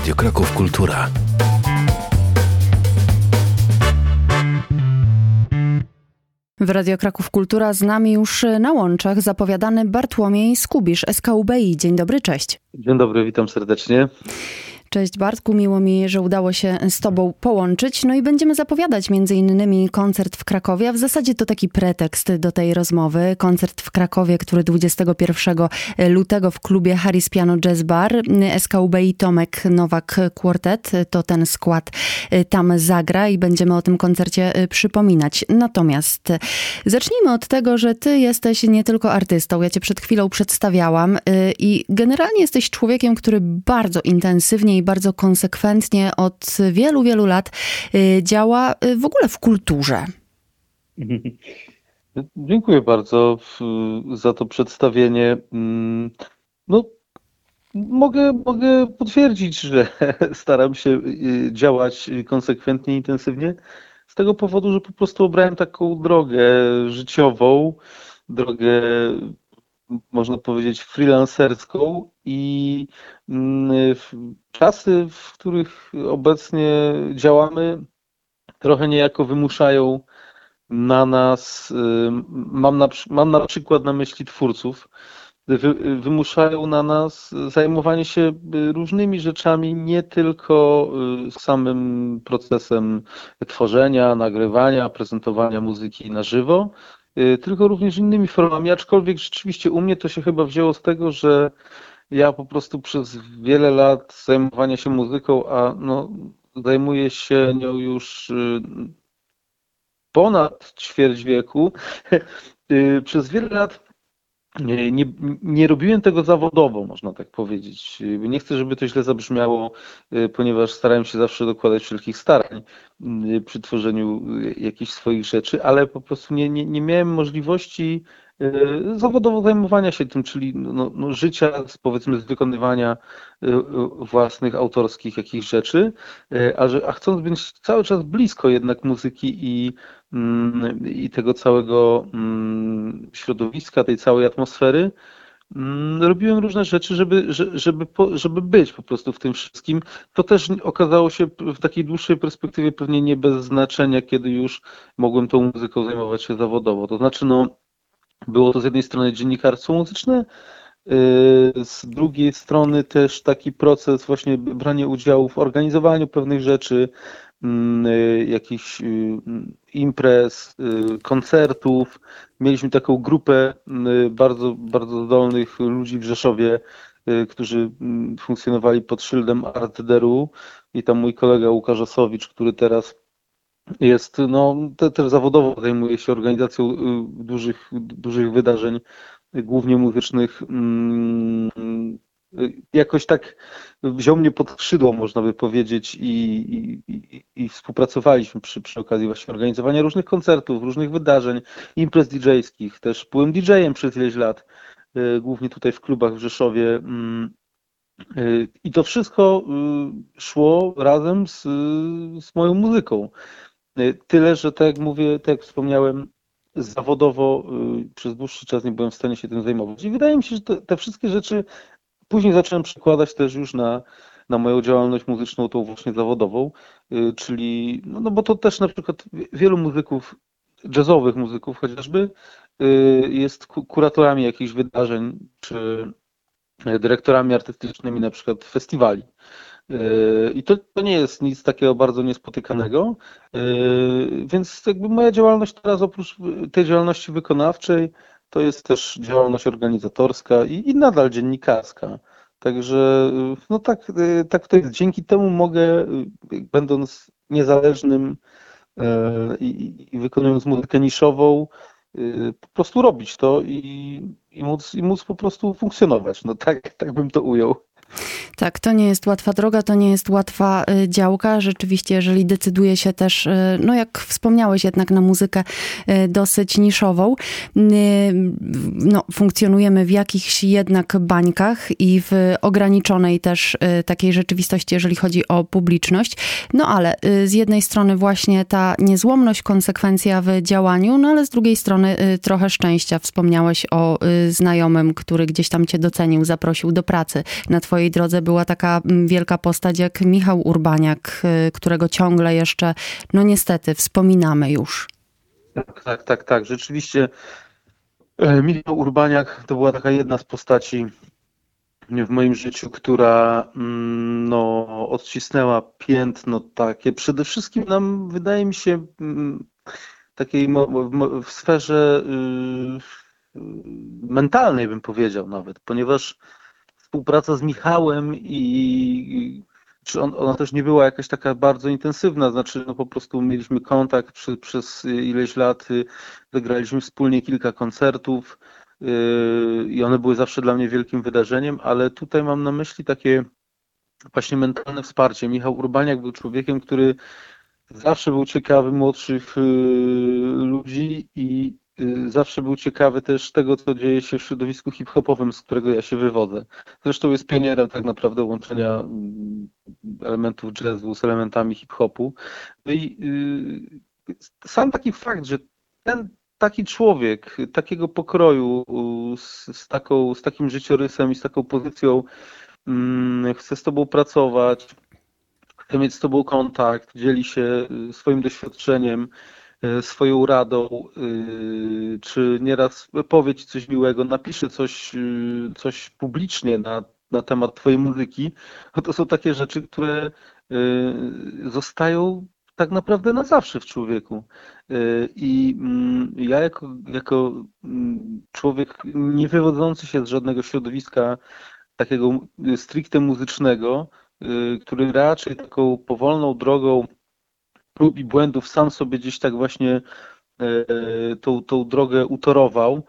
Radio Kraków Kultura. W Radio Kraków Kultura z nami już na łączach zapowiadany Bartłomiej Skubisz, SKUBI. Dzień dobry, cześć. Dzień dobry, witam serdecznie. Cześć Bartku, miło mi, że udało się z Tobą połączyć. No i będziemy zapowiadać między innymi koncert w Krakowie, a w zasadzie to taki pretekst do tej rozmowy. Koncert w Krakowie, który 21 lutego w klubie Harris Piano Jazz Bar. SKUBI Tomek Nowak Quartet, to ten skład tam zagra i będziemy o tym koncercie przypominać. Natomiast zacznijmy od tego, że Ty jesteś nie tylko artystą. Ja Cię przed chwilą przedstawiałam i generalnie jesteś człowiekiem, który bardzo intensywnie i bardzo konsekwentnie od wielu, wielu lat działa w ogóle w kulturze. Dziękuję bardzo za to przedstawienie. No, mogę potwierdzić, że staram się działać konsekwentnie, intensywnie z tego powodu, że po prostu obrałem taką drogę życiową, drogę, można powiedzieć, freelancerską i czasy, w których obecnie działamy, trochę niejako wymuszają na nas, mam na przykład na myśli twórców, wymuszają na nas zajmowanie się różnymi rzeczami, nie tylko samym procesem tworzenia, nagrywania, prezentowania muzyki na żywo, tylko również innymi formami, aczkolwiek rzeczywiście u mnie to się chyba wzięło z tego, że ja po prostu przez wiele lat zajmowania się muzyką, a no, zajmuję się nią już ponad ćwierć wieku, przez wiele lat nie robiłem tego zawodowo, można tak powiedzieć. Nie chcę, żeby to źle zabrzmiało, ponieważ starałem się zawsze dokładać wszelkich starań przy tworzeniu jakichś swoich rzeczy, ale po prostu nie miałem możliwości zawodowo zajmowania się tym, czyli życia, powiedzmy, z wykonywania własnych, autorskich jakichś rzeczy, a chcąc być cały czas blisko jednak muzyki i tego całego środowiska, tej całej atmosfery, robiłem różne rzeczy, żeby być po prostu w tym wszystkim. To też okazało się w takiej dłuższej perspektywie pewnie nie bez znaczenia, kiedy już mogłem tą muzyką zajmować się zawodowo. To znaczy, było to z jednej strony dziennikarstwo muzyczne, z drugiej strony też taki proces właśnie brania udziału w organizowaniu pewnych rzeczy, jakichś imprez, koncertów. Mieliśmy taką grupę bardzo, bardzo zdolnych ludzi w Rzeszowie, którzy funkcjonowali pod szyldem Artderu i tam mój kolega Łukasz Osowicz, który teraz jest, też zawodowo zajmuje się organizacją dużych wydarzeń, głównie muzycznych. Jakoś tak wziął mnie pod skrzydło, można by powiedzieć, i współpracowaliśmy przy okazji właśnie organizowania różnych koncertów, różnych wydarzeń, imprez DJ-skich. Też byłem DJ-em przez ileś lat, głównie tutaj w klubach w Rzeszowie. I to wszystko szło razem z moją muzyką. Tyle, że tak jak mówię, tak jak wspomniałem, zawodowo przez dłuższy czas nie byłem w stanie się tym zajmować. I wydaje mi się, że te wszystkie rzeczy później zacząłem przekładać też już na moją działalność muzyczną, tą właśnie zawodową, czyli, bo to też na przykład wielu muzyków, jazzowych muzyków chociażby, jest kuratorami jakichś wydarzeń, czy dyrektorami artystycznymi na przykład festiwali. I to nie jest nic takiego bardzo niespotykanego, więc jakby moja działalność teraz oprócz tej działalności wykonawczej to jest też działalność organizatorska i nadal dziennikarska. Także tak to jest. Dzięki temu mogę, będąc niezależnym i wykonując muzykę niszową, po prostu robić to i móc po prostu funkcjonować. Tak bym to ujął. Tak, to nie jest łatwa droga, to nie jest łatwa działka. Rzeczywiście, jeżeli decyduje się też, jak wspomniałeś, jednak na muzykę dosyć niszową, funkcjonujemy w jakichś jednak bańkach i w ograniczonej też takiej rzeczywistości, jeżeli chodzi o publiczność. Ale z jednej strony właśnie ta niezłomność, konsekwencja w działaniu, ale z drugiej strony trochę szczęścia. Wspomniałeś o znajomym, który gdzieś tam cię docenił, zaprosił do pracy na twoje twojej drodze była taka wielka postać jak Michał Urbaniak, którego ciągle jeszcze, no niestety, wspominamy już. Tak. Rzeczywiście Michał Urbaniak to była taka jedna z postaci w moim życiu, która odcisnęła piętno takie przede wszystkim nam, wydaje mi się, takiej w sferze mentalnej, bym powiedział nawet, ponieważ współpraca z Michałem ona też nie była jakaś taka bardzo intensywna, znaczy po prostu mieliśmy kontakt przez ileś lat, zagraliśmy wspólnie kilka koncertów i one były zawsze dla mnie wielkim wydarzeniem, ale tutaj mam na myśli takie właśnie mentalne wsparcie. Michał Urbaniak był człowiekiem, który zawsze był ciekawy młodszych ludzi i zawsze był ciekawy też tego, co dzieje się w środowisku hip-hopowym, z którego ja się wywodzę. Zresztą jest pionierem tak naprawdę łączenia elementów jazzu z elementami hip-hopu. No i sam fakt, że taki człowiek, takiego pokroju, z takim życiorysem i z taką pozycją chce z tobą pracować, chce mieć z tobą kontakt, dzieli się swoim doświadczeniem, swoją radą, czy nieraz powie ci coś miłego, napisze coś publicznie na temat twojej muzyki, to są takie rzeczy, które zostają tak naprawdę na zawsze w człowieku. I ja jako człowiek nie wywodzący się z żadnego środowiska takiego stricte muzycznego, który raczej taką powolną drogą prób i błędów sam sobie gdzieś tak właśnie tą drogę utorował,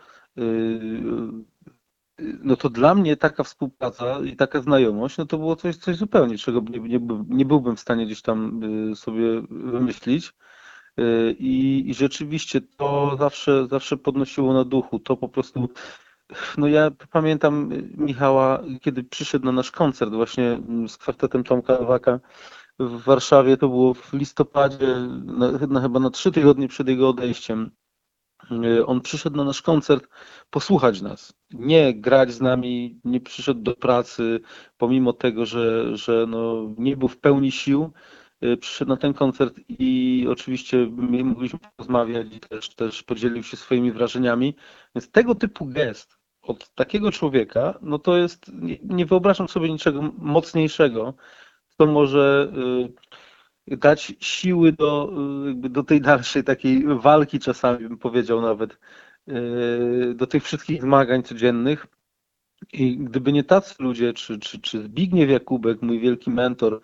no to dla mnie taka współpraca i taka znajomość, no to było coś zupełnie, czego nie byłbym w stanie gdzieś tam sobie wymyślić. I rzeczywiście to zawsze podnosiło na duchu. To po prostu, no ja pamiętam Michała, kiedy przyszedł na nasz koncert właśnie z kwartetem Tomka Nowaka w Warszawie, to było w listopadzie, chyba na 3 tygodnie przed jego odejściem. On przyszedł na nasz koncert posłuchać nas, nie grać z nami, nie przyszedł do pracy, pomimo tego, że no nie był w pełni sił, przyszedł na ten koncert i oczywiście mogliśmy porozmawiać i też podzielił się swoimi wrażeniami. Więc tego typu gest od takiego człowieka, no to jest, nie wyobrażam sobie niczego mocniejszego, co może dać siły do tej dalszej takiej walki czasami, bym powiedział nawet, do tych wszystkich zmagań codziennych. I gdyby nie tacy ludzie, czy Zbigniew Jakubek, mój wielki mentor,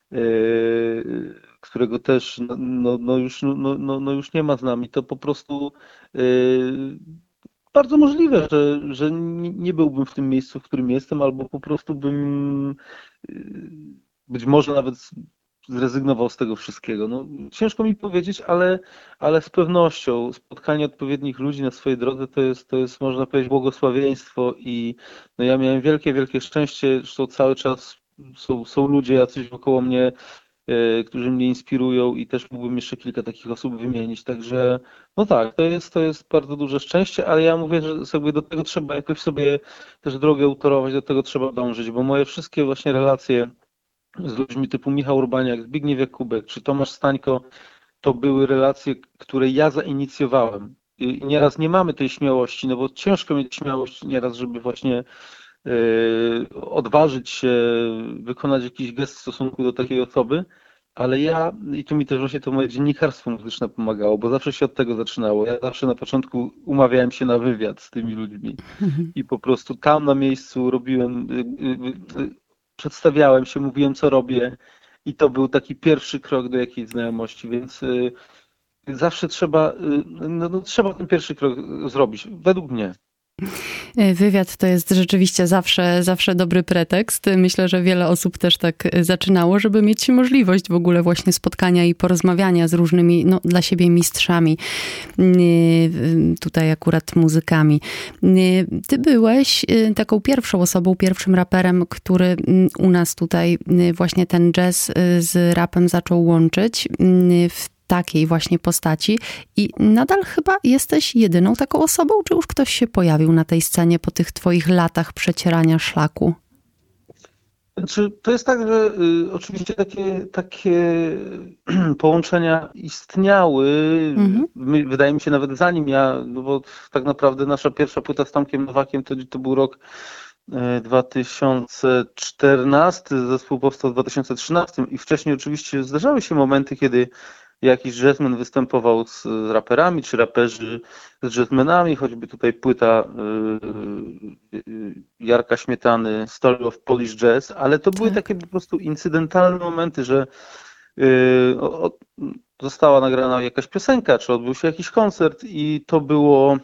którego też już nie ma z nami, to po prostu bardzo możliwe, że nie byłbym w tym miejscu, w którym jestem, albo po prostu bym być może nawet zrezygnował z tego wszystkiego. No, ciężko mi powiedzieć, ale z pewnością spotkanie odpowiednich ludzi na swojej drodze to jest można powiedzieć błogosławieństwo i no, ja miałem wielkie szczęście, że cały czas są ludzie jacyś wokoło mnie, którzy mnie inspirują i też mógłbym jeszcze kilka takich osób wymienić, także no tak, to jest bardzo duże szczęście, ale ja mówię, że sobie do tego trzeba jakoś sobie też drogę utorować, do tego trzeba dążyć, bo moje wszystkie właśnie relacje z ludźmi typu Michał Urbaniak, Zbigniew Jakubek czy Tomasz Stańko, to były relacje, które ja zainicjowałem. I nieraz nie mamy tej śmiałości, no bo ciężko mieć śmiałość nieraz, żeby właśnie odważyć się, wykonać jakiś gest w stosunku do takiej osoby, ale i tu mi też właśnie to moje dziennikarstwo muzyczne pomagało, bo zawsze się od tego zaczynało. Ja zawsze na początku umawiałem się na wywiad z tymi ludźmi i po prostu tam na miejscu przedstawiałem się, mówiłem co robię i to był taki pierwszy krok do jakiejś znajomości, więc zawsze trzeba ten pierwszy krok zrobić, według mnie. Wywiad to jest rzeczywiście zawsze dobry pretekst. Myślę, że wiele osób też tak zaczynało, żeby mieć możliwość w ogóle właśnie spotkania i porozmawiania z różnymi, no, dla siebie mistrzami, tutaj akurat muzykami. Ty byłeś taką pierwszą osobą, pierwszym raperem, który u nas tutaj właśnie ten jazz z rapem zaczął łączyć w takiej właśnie postaci i nadal chyba jesteś jedyną taką osobą, czy już ktoś się pojawił na tej scenie po tych twoich latach przecierania szlaku? Znaczy, to jest tak, że oczywiście takie połączenia istniały, wydaje mi się nawet zanim ja, no bo tak naprawdę nasza pierwsza płyta z Tomkiem Nowakiem to był rok 2014, zespół powstał w 2013 i wcześniej oczywiście zdarzały się momenty, kiedy jakiś jazzman występował z raperami, czy raperzy z jazzmenami, choćby tutaj płyta Jarka Śmietany Story of Polish Jazz, ale to były takie po prostu incydentalne momenty, że została nagrana jakaś piosenka, czy odbył się jakiś koncert i to było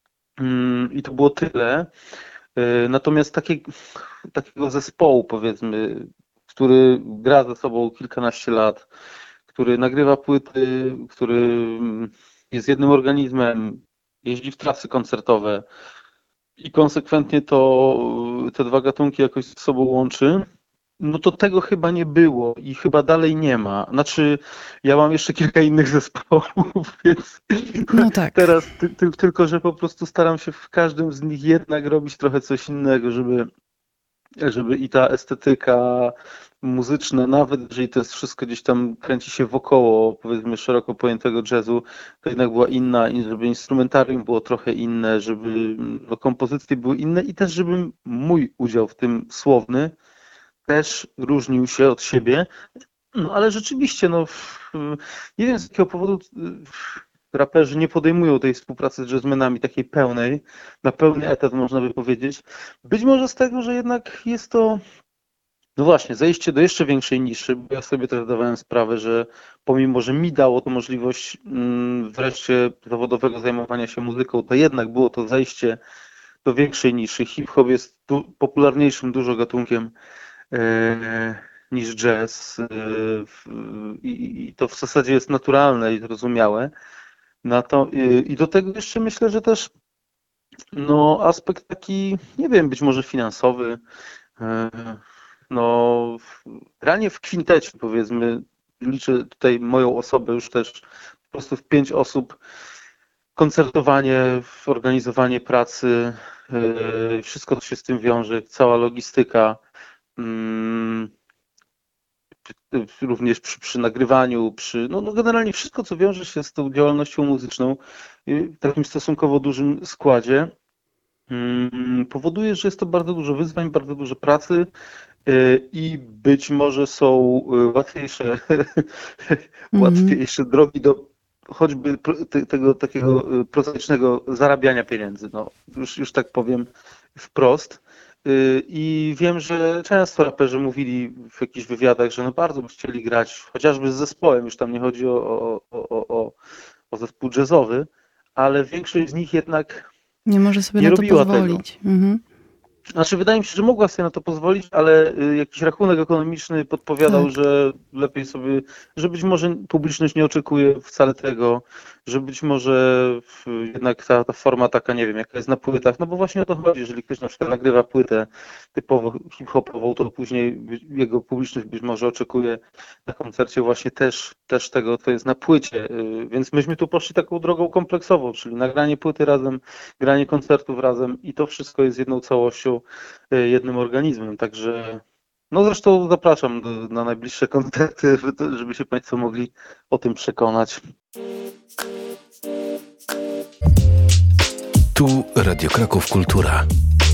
tyle. Natomiast takiego zespołu, powiedzmy, który gra ze sobą kilkanaście lat, który nagrywa płyty, który jest jednym organizmem, jeździ w trasy koncertowe i konsekwentnie te dwa gatunki jakoś ze sobą łączy, no to tego chyba nie było i chyba dalej nie ma. Znaczy, ja mam jeszcze kilka innych zespołów, więc no tak. Teraz tylko, że po prostu staram się w każdym z nich jednak robić trochę coś innego, żeby i ta estetyka muzyczna, nawet jeżeli to jest wszystko gdzieś tam kręci się wokoło, powiedzmy, szeroko pojętego jazzu, to jednak była inna, żeby instrumentarium było trochę inne, żeby kompozycje były inne i też żeby mój udział w tym słowny też różnił się od siebie. No ale rzeczywiście, nie wiem z jakiego powodu raperzy nie podejmują tej współpracy z jazzmenami takiej pełnej, na pełny etat można by powiedzieć. Być może z tego, że jednak jest to, no właśnie, zejście do jeszcze większej niszy, bo ja sobie też zdawałem sprawę, że pomimo, że mi dało to możliwość wreszcie zawodowego zajmowania się muzyką, to jednak było to zejście do większej niszy. Hip-hop jest popularniejszym dużo gatunkiem niż jazz i to w zasadzie jest naturalne i zrozumiałe. I do tego jeszcze myślę, że też aspekt taki, nie wiem, być może finansowy, granie w kwintecie, powiedzmy, liczę tutaj moją osobę już też po prostu w 5 osób, koncertowanie, organizowanie pracy, wszystko, co się z tym wiąże, cała logistyka, również przy nagrywaniu, generalnie wszystko, co wiąże się z tą działalnością muzyczną w takim stosunkowo dużym składzie, powoduje, że jest to bardzo dużo wyzwań, bardzo dużo pracy i być może są łatwiejsze drogi do choćby tego takiego prozaicznego zarabiania pieniędzy, już tak powiem wprost. I wiem, że często raperzy mówili w jakichś wywiadach, że bardzo by chcieli grać chociażby z zespołem, już tam nie chodzi o zespół jazzowy, ale większość z nich jednak nie może sobie nie na to robiła pozwolić. Tego. Znaczy, wydaje mi się, że mogła sobie na to pozwolić, ale jakiś rachunek ekonomiczny podpowiadał, że lepiej sobie, że być może publiczność nie oczekuje wcale tego, że być może jednak ta forma taka, nie wiem, jaka jest na płytach, no bo właśnie o to chodzi, jeżeli ktoś na przykład nagrywa płytę typowo hip-hopową, to później jego publiczność być może oczekuje na koncercie właśnie też tego, co jest na płycie, więc myśmy tu poszli taką drogą kompleksową, czyli nagranie płyty razem, granie koncertów razem i to wszystko jest jedną całością, jednym organizmem, także zresztą zapraszam na najbliższe koncerty, żeby się Państwo mogli o tym przekonać. Tu Radio Kraków Kultura.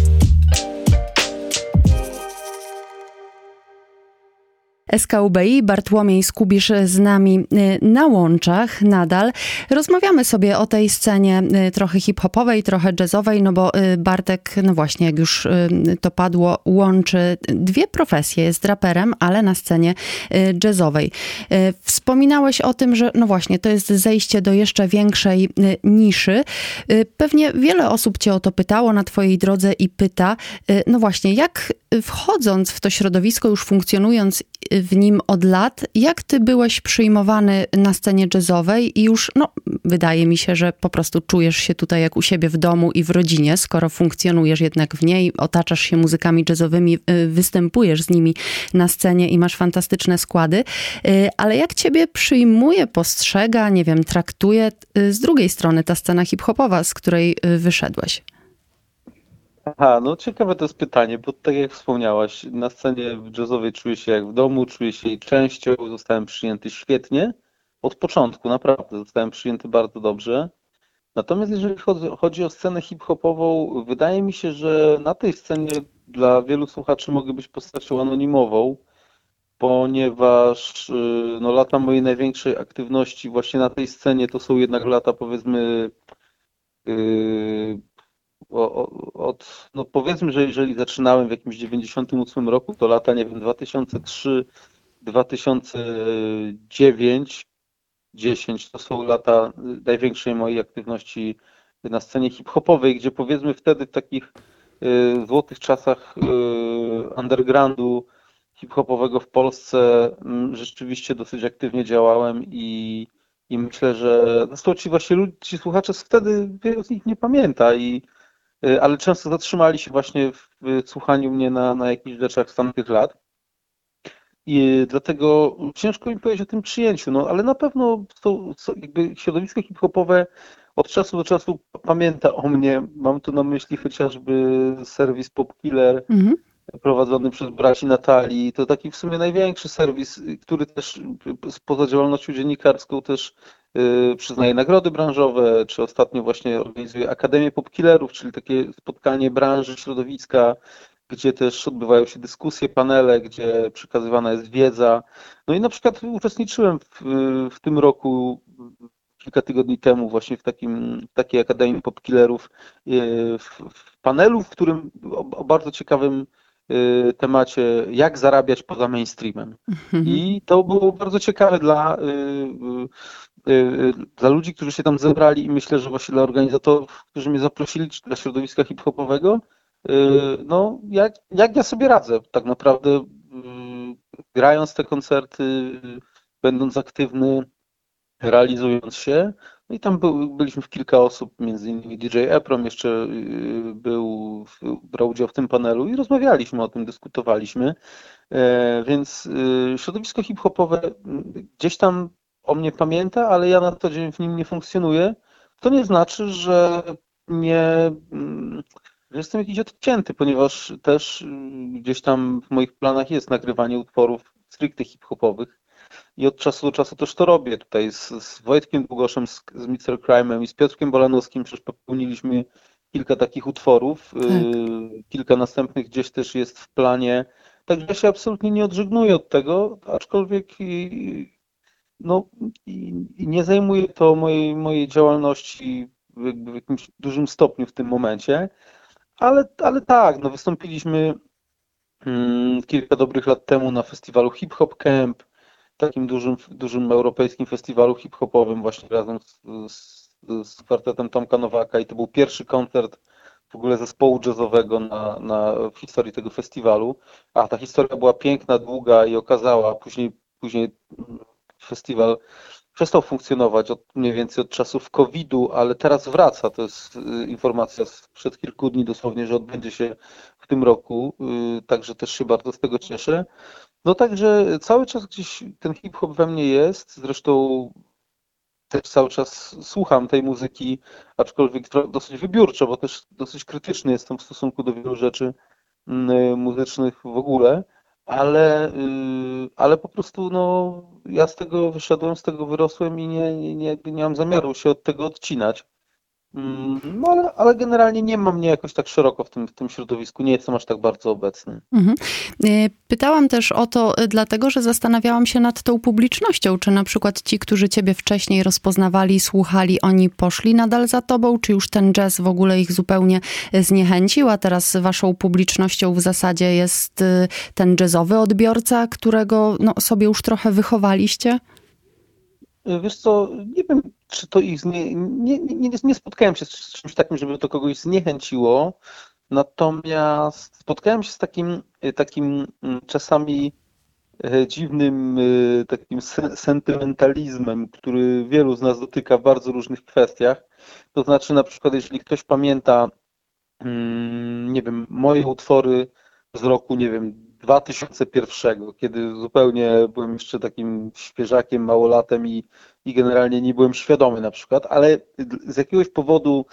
SKUBI, Bartłomiej Skubisz z nami na łączach nadal. Rozmawiamy sobie o tej scenie trochę hip-hopowej, trochę jazzowej, bo Bartek, właśnie jak już to padło, łączy dwie profesje. Jest raperem, ale na scenie jazzowej. Wspominałeś o tym, że właśnie to jest zejście do jeszcze większej niszy. Pewnie wiele osób cię o to pytało na twojej drodze i pyta, właśnie, jak wchodząc w to środowisko, już funkcjonując w nim od lat, jak ty byłeś przyjmowany na scenie jazzowej i już, wydaje mi się, że po prostu czujesz się tutaj jak u siebie w domu i w rodzinie, skoro funkcjonujesz jednak w niej, otaczasz się muzykami jazzowymi, występujesz z nimi na scenie i masz fantastyczne składy, ale jak ciebie przyjmuje, postrzega, nie wiem, traktuje z drugiej strony ta scena hip-hopowa, z której wyszedłeś? Aha, no ciekawe to jest pytanie, bo tak jak wspomniałaś, na scenie jazzowej czuję się jak w domu, czuję się jej częścią, zostałem przyjęty świetnie. Od początku, naprawdę, zostałem przyjęty bardzo dobrze. Natomiast jeżeli chodzi o scenę hip-hopową, wydaje mi się, że na tej scenie dla wielu słuchaczy mogę być postacią anonimową, ponieważ no, lata mojej największej aktywności właśnie na tej scenie to są jednak lata, powiedzmy, yy, no powiedzmy, że jeżeli zaczynałem w jakimś 98 roku, to lata, nie wiem, 2003, 2009, 10 to są lata największej mojej aktywności na scenie hip-hopowej, gdzie powiedzmy wtedy w takich złotych czasach undergroundu hip-hopowego w Polsce rzeczywiście dosyć aktywnie działałem i myślę, że zresztą ci właśnie ci słuchacze wtedy wielu z nich nie pamięta ale często zatrzymali się właśnie w słuchaniu mnie na jakichś rzeczach z tamtych lat. I dlatego ciężko mi powiedzieć o tym przyjęciu, no ale na pewno jakby środowisko hip-hopowe od czasu do czasu pamięta o mnie. Mam tu na myśli chociażby serwis Popkiller prowadzony przez braci Natalii. To taki w sumie największy serwis, który też poza działalnością dziennikarską też przyznaje nagrody branżowe, czy ostatnio właśnie organizuje Akademię Popkillerów, czyli takie spotkanie branży, środowiska, gdzie też odbywają się dyskusje, panele, gdzie przekazywana jest wiedza. No i na przykład uczestniczyłem w tym roku, kilka tygodni temu właśnie w takiej Akademii Popkillerów, w panelu, w którym o bardzo ciekawym temacie, jak zarabiać poza mainstreamem. I to było bardzo ciekawe dla ludzi, którzy się tam zebrali i myślę, że właśnie dla organizatorów, którzy mnie zaprosili, czy dla środowiska hip-hopowego, no jak ja sobie radzę tak naprawdę grając te koncerty, będąc aktywny, realizując się. No i tam byliśmy w kilka osób, między innymi DJ Eprom jeszcze brał udział w tym panelu i rozmawialiśmy o tym, dyskutowaliśmy. Więc środowisko hip-hopowe gdzieś tam o mnie pamięta, ale ja na co dzień w nim nie funkcjonuję. To nie znaczy, że że jestem jakiś odcięty, ponieważ też gdzieś tam w moich planach jest nagrywanie utworów stricte hip-hopowych i od czasu do czasu też to robię. Tutaj z Wojtkiem Długoszem, z Mr. Crime'em i z Piotrkiem Bolanowskim przecież popełniliśmy kilka takich utworów, kilka następnych gdzieś też jest w planie. Także ja się absolutnie nie odżegnuję od tego, aczkolwiek nie zajmuje to mojej działalności jakby w jakimś dużym stopniu w tym momencie. Ale tak, no wystąpiliśmy kilka dobrych lat temu na festiwalu Hip Hop Camp, takim dużym europejskim festiwalu hip-hopowym właśnie razem z kwartetem Tomka Nowaka i to był pierwszy koncert w ogóle zespołu jazzowego w historii tego festiwalu. A ta historia była piękna, długa i okazała, później festiwal przestał funkcjonować mniej więcej od czasów COVID-u, ale teraz wraca. To jest informacja sprzed kilku dni dosłownie, że odbędzie się w tym roku, także też się bardzo z tego cieszę. No także cały czas gdzieś ten hip-hop we mnie jest, zresztą też cały czas słucham tej muzyki, aczkolwiek dosyć wybiórczo, bo też dosyć krytyczny jestem w stosunku do wielu rzeczy muzycznych w ogóle, ale po prostu no, ja z tego wyszedłem, z tego wyrosłem i nie mam zamiaru się od tego odcinać. No ale generalnie nie ma mnie jakoś tak szeroko w tym środowisku, nie jestem aż tak bardzo obecny. Pytałam też o to dlatego, że zastanawiałam się nad tą publicznością, czy na przykład ci, którzy ciebie wcześniej rozpoznawali, słuchali, oni poszli nadal za tobą, czy już ten jazz w ogóle ich zupełnie zniechęcił, a teraz waszą publicznością w zasadzie jest ten jazzowy odbiorca, którego no, sobie już trochę wychowaliście? Wiesz co, nie wiem, czy to ich nie spotkałem się z czymś takim, żeby to kogoś zniechęciło, natomiast spotkałem się z takim czasami dziwnym takim sentymentalizmem, który wielu z nas dotyka w bardzo różnych kwestiach. To znaczy na przykład, jeżeli ktoś pamięta, nie wiem, moje utwory z roku, nie wiem, 2001, kiedy zupełnie byłem jeszcze takim świeżakiem, małolatem i generalnie nie byłem świadomy na przykład, ale z jakiegoś powodu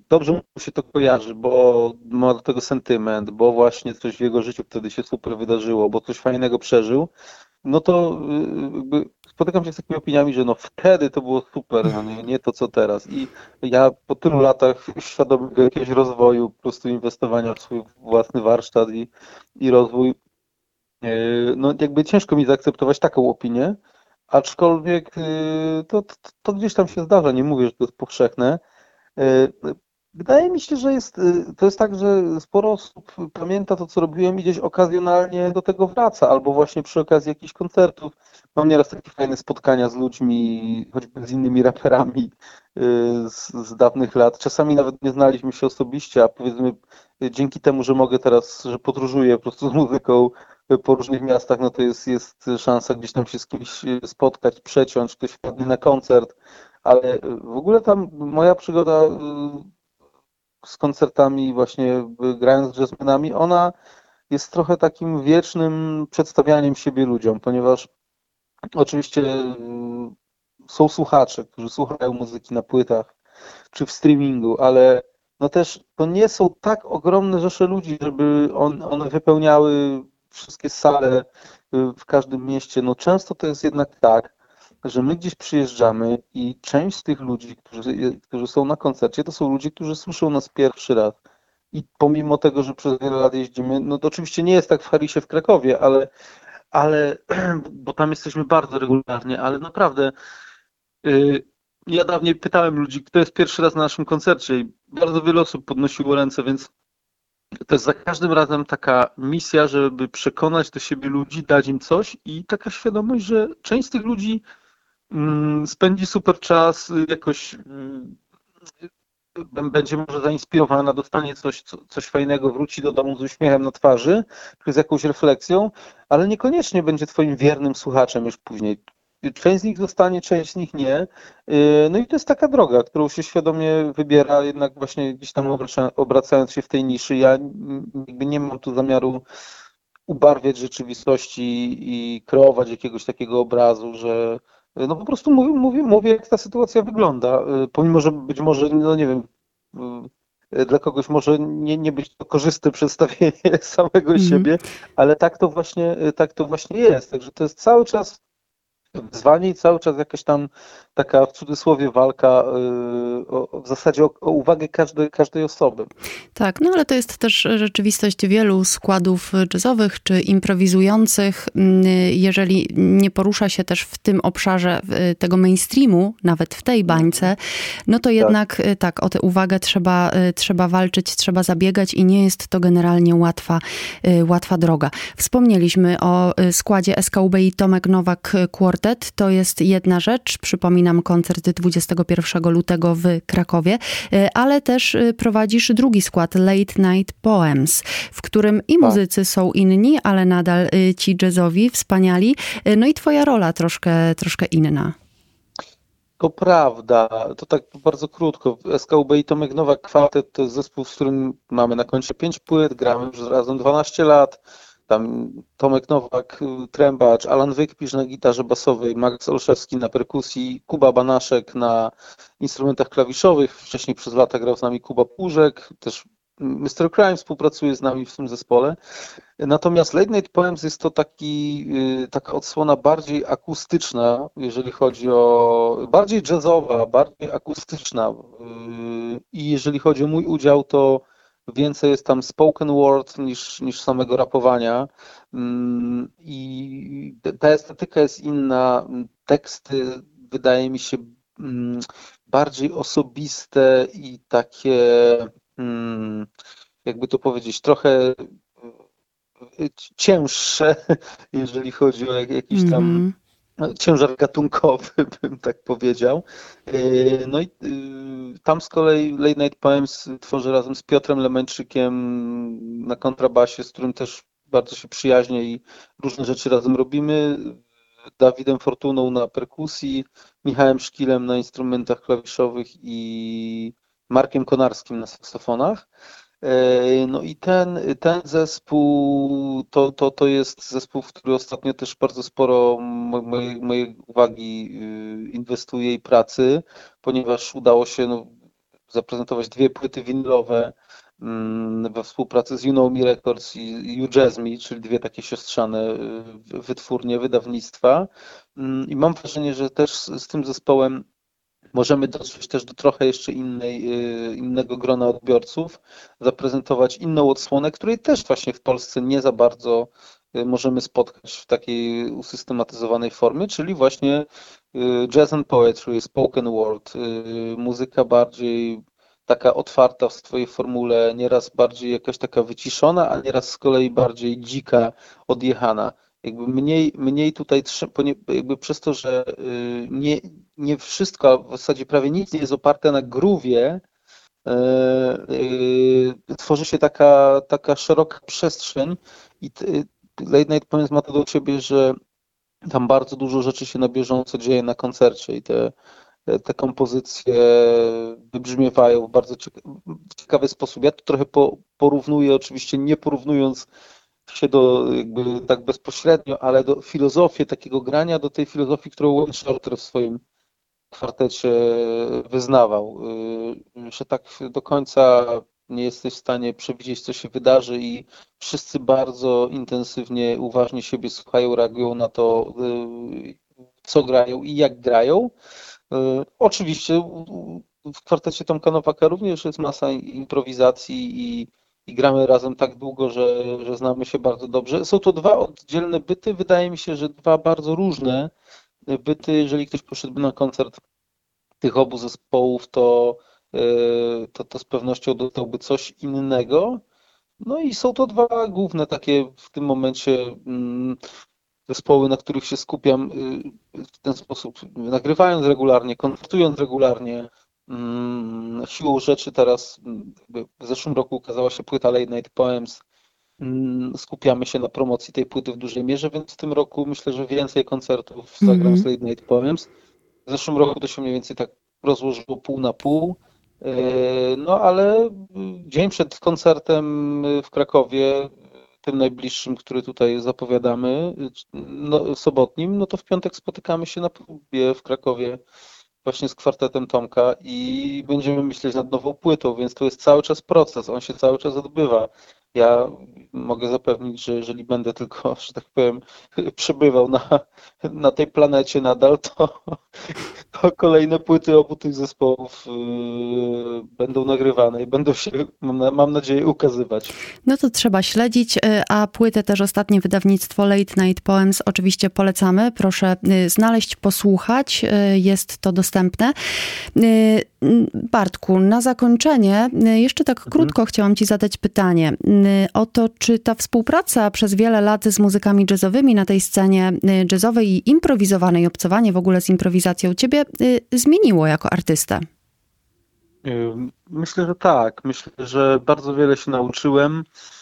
dobrze mu się to kojarzy, bo ma do tego sentyment, bo właśnie coś w jego życiu wtedy się super wydarzyło, bo coś fajnego przeżył, no to jakby spotykam się z takimi opiniami, że no wtedy to było super, no nie to co teraz. I ja po tylu latach świadomego jakiegoś rozwoju, po prostu inwestowania w swój własny warsztat i rozwój, no jakby ciężko mi zaakceptować taką opinię, aczkolwiek to gdzieś tam się zdarza, nie mówię, że to jest powszechne. Wydaje mi się, że to jest tak, że sporo osób pamięta to, co robiłem i gdzieś okazjonalnie do tego wraca, albo właśnie przy okazji jakichś koncertów. Mam nieraz takie fajne spotkania z ludźmi, choćby z innymi raperami z dawnych lat. Czasami nawet nie znaliśmy się osobiście, a powiedzmy dzięki temu, że mogę teraz, że podróżuję po prostu z muzyką po różnych miastach, no to jest szansa gdzieś tam się z kimś spotkać, przeciąć, ktoś wpadnie na koncert, ale w ogóle tam moja przygoda z koncertami, właśnie grając z jazzmenami, ona jest trochę takim wiecznym przedstawianiem siebie ludziom, ponieważ oczywiście są słuchacze, którzy słuchają muzyki na płytach czy w streamingu, ale no też to nie są tak ogromne rzesze ludzi, żeby one wypełniały wszystkie sale w każdym mieście. No często to jest jednak tak, że my gdzieś przyjeżdżamy i część z tych ludzi, którzy są na koncercie, to są ludzie, którzy słyszą nas pierwszy raz. I pomimo tego, że przez wiele lat jeździmy, no to oczywiście nie jest tak w Harisie w Krakowie, ale bo tam jesteśmy bardzo regularnie, ale naprawdę ja dawniej pytałem ludzi, kto jest pierwszy raz na naszym koncercie i bardzo wiele osób podnosiło ręce, więc to jest za każdym razem taka misja, żeby przekonać do siebie ludzi, dać im coś i taka świadomość, że część z tych ludzi spędzi super czas, jakoś będzie może zainspirowana, dostanie coś fajnego, wróci do domu z uśmiechem na twarzy, z jakąś refleksją, ale niekoniecznie będzie twoim wiernym słuchaczem już później. Część z nich zostanie, część z nich nie. No i to jest taka droga, którą się świadomie wybiera, jednak właśnie gdzieś tam obracając się w tej niszy. Ja jakby nie mam tu zamiaru ubarwiać rzeczywistości i kreować jakiegoś takiego obrazu, że no po prostu mówię, jak ta sytuacja wygląda. Pomimo, że być może, no nie wiem, dla kogoś może nie być to korzystne przedstawienie samego siebie, ale tak to właśnie jest. Także to jest cały czas wyzwanie i cały czas jakaś tam taka w cudzysłowie walka w zasadzie o uwagę każdej osoby. Tak, no ale to jest też rzeczywistość wielu składów jazzowych czy improwizujących. Jeżeli nie porusza się też w tym obszarze tego mainstreamu, nawet w tej bańce, no to jednak tak o tę uwagę trzeba walczyć, trzeba zabiegać i nie jest to generalnie łatwa droga. Wspomnieliśmy o składzie SKUB i Tomek Nowak Quartet. To jest jedna rzecz. Przypominam, koncert 21 lutego w Krakowie, ale też prowadzisz drugi skład Late Night Poems, w którym i muzycy są inni, ale nadal ci jazzowi, wspaniali. No i twoja rola troszkę inna. To prawda, to tak bardzo krótko. SKUB i Tomek Nowak Quartet to jest zespół, z którym mamy na koncie 5 płyt, gramy już razem 12 lat. Tam Tomek Nowak, trębacz, Alan Wykpisz na gitarze basowej, Max Olszewski na perkusji, Kuba Banaszek na instrumentach klawiszowych. Wcześniej przez lata grał z nami Kuba Płużek, też Mr. Crime współpracuje z nami w tym zespole. Natomiast Late Night Poems jest to taka odsłona bardziej akustyczna, jeżeli chodzi o bardziej jazzowa, bardziej akustyczna. I jeżeli chodzi o mój udział, to więcej jest tam spoken word niż samego rapowania i ta estetyka jest inna. Teksty wydaje mi się bardziej osobiste i takie, jakby to powiedzieć, trochę cięższe, jeżeli chodzi o jakiś tam ciężar gatunkowy, bym tak powiedział. No i tam z kolei Late Night Poems tworzę razem z Piotrem Lemeńczykiem na kontrabasie, z którym też bardzo się przyjaźnię i różne rzeczy razem robimy. Dawidem Fortuną na perkusji, Michałem Szkilem na instrumentach klawiszowych i Markiem Konarskim na saksofonach. No i ten zespół to jest zespół, w który ostatnio też bardzo sporo mojej uwagi inwestuję i pracy, ponieważ udało się zaprezentować 2 płyty winylowe we współpracy z You Know Me Records i You Jazz Me, czyli 2 takie siostrzane wytwórnie, wydawnictwa. I mam wrażenie, że też z tym zespołem możemy dotrzeć też do trochę jeszcze innego grona odbiorców, zaprezentować inną odsłonę, której też właśnie w Polsce nie za bardzo możemy spotkać w takiej usystematyzowanej formie, czyli właśnie jazz and poetry, spoken word, muzyka bardziej taka otwarta w swojej formule, nieraz bardziej jakaś taka wyciszona, a nieraz z kolei bardziej dzika, odjechana. Jakby mniej tutaj, jakby przez to, że nie wszystko, a w zasadzie prawie nic nie jest oparte na groove'ie, tworzy się taka szeroka przestrzeń i Late Night Poems ma to do ciebie, że tam bardzo dużo rzeczy się na bieżąco dzieje na koncercie i te kompozycje wybrzmiewają w bardzo ciekawy sposób. Ja to trochę porównuję, oczywiście nie porównując się do jakby tak bezpośrednio, ale do filozofii takiego grania, do tej filozofii, którą Wayne Shorter w swoim kwartecie wyznawał, że tak do końca nie jesteś w stanie przewidzieć, co się wydarzy i wszyscy bardzo intensywnie, uważnie siebie słuchają, reagują na to, co grają i jak grają. Oczywiście w kwartecie Tomka Nowaka również jest masa improwizacji i gramy razem tak długo, że znamy się bardzo dobrze. Są to 2 oddzielne byty, wydaje mi się, że 2 bardzo różne byty. Jeżeli ktoś poszedłby na koncert tych obu zespołów, to z pewnością dostałby coś innego. No i są to 2 główne takie w tym momencie zespoły, na których się skupiam w ten sposób, nagrywając regularnie, koncertując regularnie. Siłą rzeczy teraz, w zeszłym roku ukazała się płyta Late Night Poems. Skupiamy się na promocji tej płyty w dużej mierze, więc w tym roku myślę, że więcej koncertów zagram z Late Night Poems. W zeszłym roku to się mniej więcej tak rozłożyło pół na pół. No ale dzień przed koncertem w Krakowie, tym najbliższym, który tutaj zapowiadamy, sobotnim, no to w piątek spotykamy się na próbie w Krakowie właśnie z kwartetem Tomka i będziemy myśleć nad nową płytą, więc to jest cały czas proces, on się cały czas odbywa. Ja mogę zapewnić, że jeżeli będę tylko, że tak powiem, przebywał na tej planecie nadal, to kolejne płyty obu tych zespołów będą nagrywane i będą się, mam nadzieję, ukazywać. No to trzeba śledzić, a płytę też ostatnie wydawnictwo Late Night Poems oczywiście polecamy. Proszę znaleźć, posłuchać, jest to dostępne. Bartku, na zakończenie jeszcze tak krótko chciałam ci zadać pytanie o to, czy ta współpraca przez wiele lat z muzykami jazzowymi na tej scenie jazzowej i improwizowanej, obcowanie w ogóle z improwizacją ciebie zmieniło jako artystę? Myślę, że tak. Myślę, że bardzo wiele się nauczyłem.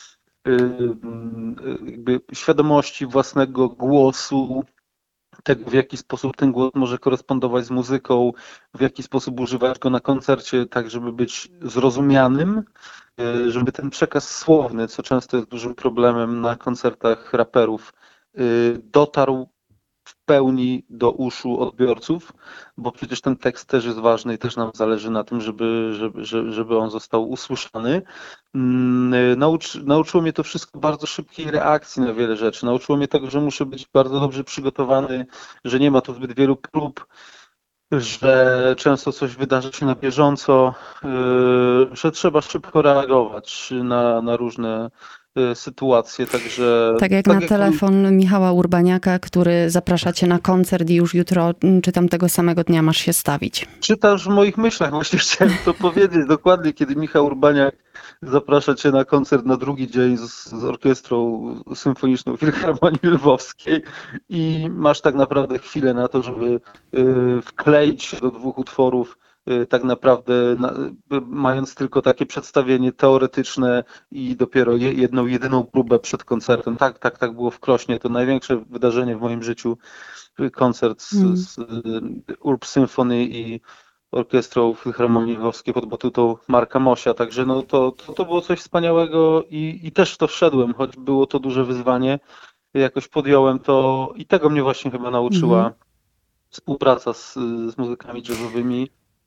Jakby świadomości własnego głosu, tego, w jaki sposób ten głos może korespondować z muzyką, w jaki sposób używać go na koncercie, tak żeby być zrozumianym, żeby ten przekaz słowny, co często jest dużym problemem na koncertach raperów, dotarł w pełni do uszu odbiorców, bo przecież ten tekst też jest ważny i też nam zależy na tym, żeby on został usłyszany. Nauczyło mnie to wszystko bardzo szybkiej reakcji na wiele rzeczy. Nauczyło mnie tego, że muszę być bardzo dobrze przygotowany, że nie ma tu zbyt wielu prób, że często coś wydarza się na bieżąco, że trzeba szybko reagować na różne sytuacje, także... Tak jak na telefon Michała Urbaniaka, który zaprasza cię na koncert i już jutro, czy tam tego samego dnia masz się stawić. Czytasz w moich myślach, właśnie chciałem to powiedzieć dokładnie, kiedy Michał Urbaniak zaprasza cię na koncert na drugi dzień z orkiestrą symfoniczną Filharmonii Lwowskiej i masz tak naprawdę chwilę na to, żeby wkleić się do 2 utworów, tak naprawdę mając tylko takie przedstawienie teoretyczne i dopiero jedyną próbę przed koncertem. Tak było w Krośnie. To największe wydarzenie w moim życiu. Koncert z Urb Symphony i orkiestrą Filharmonii Lwowskiej pod batutą Marka Mosia. Także no to było coś wspaniałego i też w to wszedłem, choć było to duże wyzwanie. Jakoś podjąłem to i tego mnie właśnie chyba nauczyła współpraca z muzykami jazzowymi,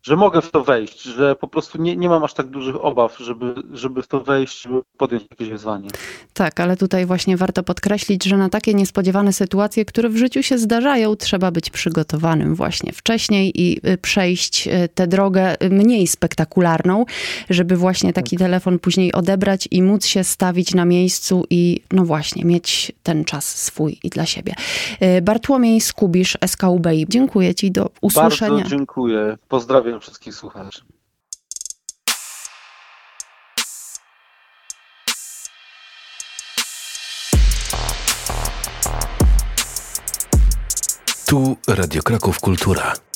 że mogę w to wejść, że po prostu nie mam aż tak dużych obaw, żeby w to wejść, żeby podjąć jakieś wyzwanie. Tak, ale tutaj właśnie warto podkreślić, że na takie niespodziewane sytuacje, które w życiu się zdarzają, trzeba być przygotowanym właśnie wcześniej i przejść tę drogę mniej spektakularną, żeby właśnie taki telefon później odebrać i móc się stawić na miejscu i no właśnie, mieć ten czas swój i dla siebie. Bartłomiej Skubisz, SKUBI. Dziękuję Ci, do usłyszenia. Bardzo dziękuję. Pozdrawiam wszystkich słuchaczy. Tu Radio Kraków Kultura.